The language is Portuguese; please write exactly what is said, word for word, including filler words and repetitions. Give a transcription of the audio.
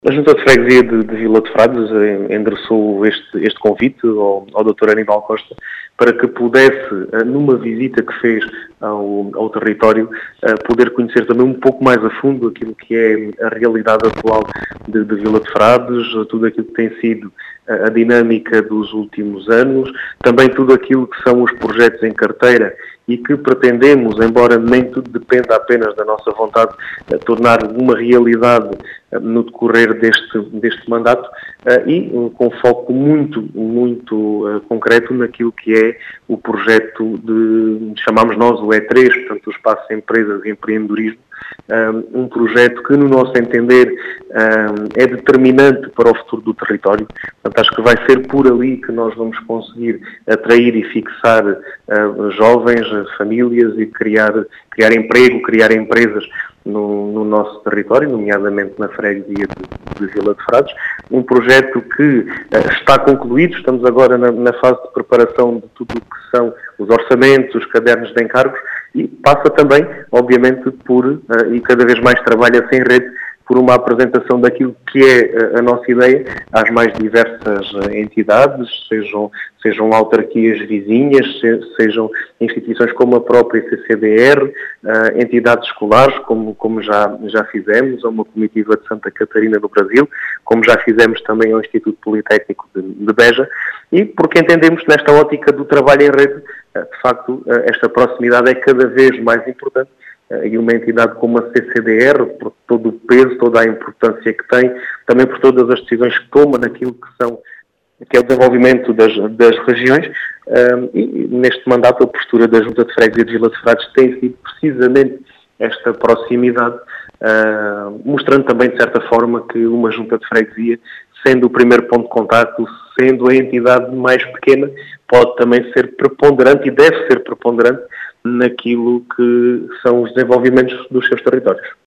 A Junta de Freguesia de, de Vila de Frades endereçou este, este convite ao, ao doutor Aníbal Costa para que pudesse, numa visita que fez ao, ao território, poder conhecer também um pouco mais a fundo aquilo que é a realidade atual de, de Vila de Frades, tudo aquilo que tem sido a dinâmica dos últimos anos, também tudo aquilo que são os projetos em carteira e que pretendemos, embora nem tudo dependa apenas da nossa vontade, tornar uma realidade no decorrer deste, deste mandato e com foco muito, muito concreto naquilo que é o projeto de, chamamos nós o E três, portanto o Espaço de Empresas e Empreendedorismo, um projeto que, no nosso entender, é determinante para o futuro do território. Portanto, acho que vai ser por ali que nós vamos conseguir atrair e fixar jovens, famílias e criar, criar emprego, criar empresas no, no nosso território, nomeadamente na freguesia de, de Vila de Frades. Um projeto que está concluído, estamos agora na, na fase de preparação de tudo o que são os orçamentos, os cadernos de encargos, e passa também, obviamente, por, e cada vez mais trabalha-se em rede, por uma apresentação daquilo que é a nossa ideia às mais diversas entidades, sejam, sejam autarquias vizinhas, sejam instituições como a própria C C D R, entidades escolares, como, como já, já fizemos, a uma comitiva de Santa Catarina no Brasil, como já fizemos também ao Instituto Politécnico de, de Beja, e porque entendemos que nesta ótica do trabalho em rede, de facto, esta proximidade é cada vez mais importante. E uma entidade como a C C D R, por todo o peso, toda a importância que tem, também por todas as decisões que toma naquilo que são, que é o desenvolvimento das, das regiões, um, e neste mandato a postura da Junta de Freguesia de Vila de Frades tem sido precisamente esta proximidade, uh, mostrando também de certa forma que uma Junta de Freguesia, sendo o primeiro ponto de contacto, sendo a entidade mais pequena, pode também ser preponderante e deve ser preponderante naquilo que são os desenvolvimentos dos seus territórios.